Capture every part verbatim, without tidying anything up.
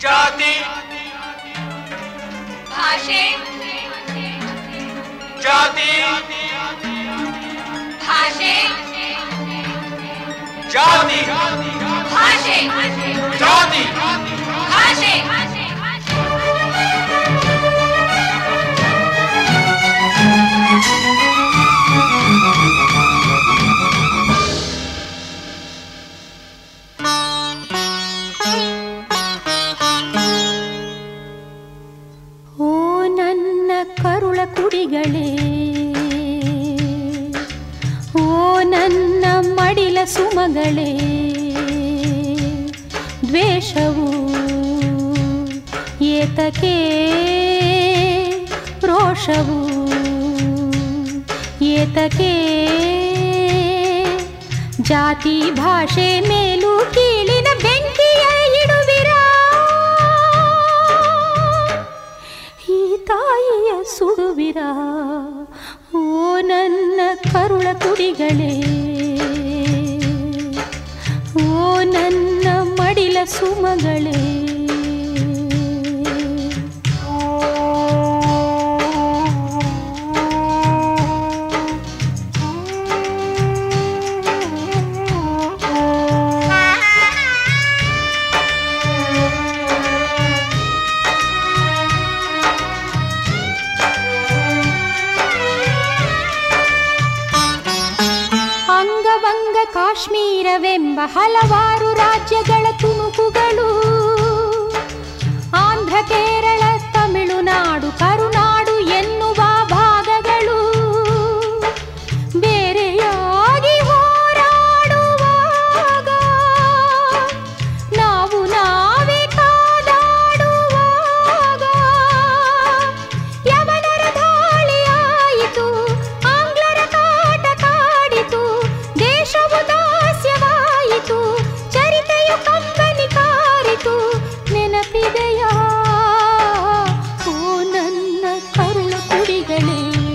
ಜಾತಿ ಭಾಷೆ ಜಾತಿ ಭಾಷೆ ಜಾತಿ ಭಾಷೆ ಜಾತಿ ಭಾಷೆ ಕುಡಿಗಳೇ ಓ ನನ್ನ ಮಡಿಲ ಸುಮಗಳೇ ದ್ವೇಷವು ಏತಕೆ ರೋಷವು ಏತಕೆ ಜಾತಿ ಭಾಷೆ ಮೇಲೂ ಕೀಳಿನ ಬೆಂಕಿಯ ಇಡುವಿರಾ ಈ ತಾಯಿಯ ಸುಡುವಿರಾ ಓ ನನ್ನ ಕರುಳ ಕುಡಿಗಳೇ ಓ ನನ್ನ ಮಡಿಲ ಸುಮಗಳೇ ಕಾಶ್ಮೀರವೆಂಬ ಹಲವಾರು ರಾಜ್ಯಗಳ ತುಣುಕುಗಳು ಆಂಧ್ರ ಕೇರಳ ತಮಿಳುನಾಡು ಕರುನಾಡು ಎನ್ನುವ ಭಾಗಗಳು ಬೇರೆಯಾಗಿ ಹೋರಾಡುವಾಗ ನಾವು ನಾವೇ ಕಾದಾಡುವಾಗ ಯವನರ ದಾಳಿಯಾಯಿತು ಆಂಗ್ಲರ ಕಾಟ ಕಾಡಿತು ದೇಶವು ದಾಸ್ಯವಾಯಿತು ಚರಿತೆಯು ಕಂಬನಿ ಕಾರಿತು ನೆನಪಿದೆಯಾ ಓ ನನ್ನ ಕರುಳ ಕುಡಿಗಳೇ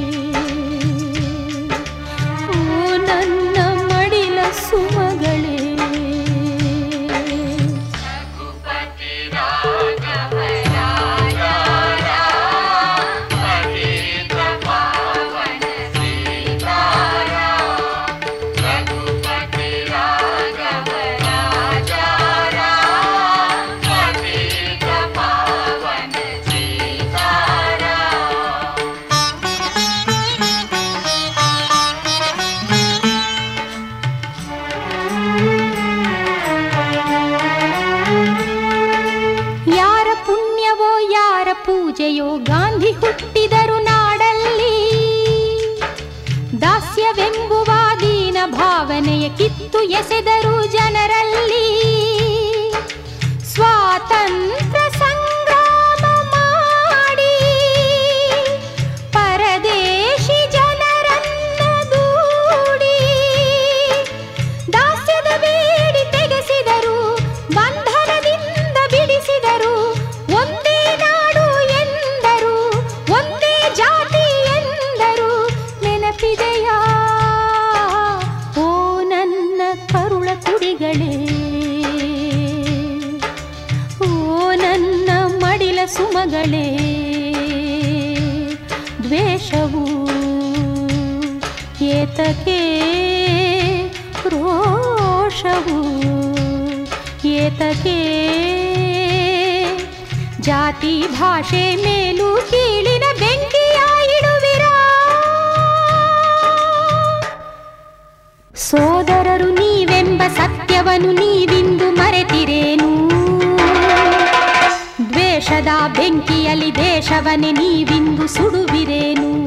ಓ ನನ್ನ ಮಡಿಲ ಸುಮಗಳೇ ಪೂಜೆಯೋ ಗಾಂಧಿ ಹುಟ್ಟಿದರು ನಾಡಲ್ಲಿ ದಾಸ್ಯವೆಂಬುವ ದೀನ ಭಾವನೆಯ ಕಿತ್ತು ಎಸೆದರು ಜನರಲ್ಲಿ ಸ್ವಾತಂತ್ರ್ಯ ಸಂಗ್ರಾಮ ಮಾಡಿ ಪರದೇಶಿ ಜನರನ್ನ ದೂಡಿ ದಾಸ್ಯದ ಬೇಡಿ ತೆಗೆಸಿದರು ಬಂಧನದಿಂದ ಬಿಡಿಸಿದರು ಒಂದೇ ನೆನಪಿದೆಯಾ ಓ ನನ್ನ ಕರುಳ ಕುಡಿಗಳೇ ಓ ನನ್ನ ಮಡಿಲ ಸುಮಗಳೇ ದ್ವೇಷವು ಏತಕೆ ರೋಷವು ಏತಕೆ ಜಾತಿ ಭಾಷೆ ಮೇಲೂ ಕೀಳಿನ ಬೆಂಕಿಯ ಇಡುವಿರಾ ಸೋದರರು ನೀವೆಂಬ ಸತ್ಯವನ್ನು ನೀವಿಂದು ಮರೆತಿರೇನು ದ್ವೇಷದ ಬೆಂಕಿಯಲ್ಲಿ ದೇಶವನ್ನೇ ನೀವಿಂದು ಸುಡುವಿರೇನು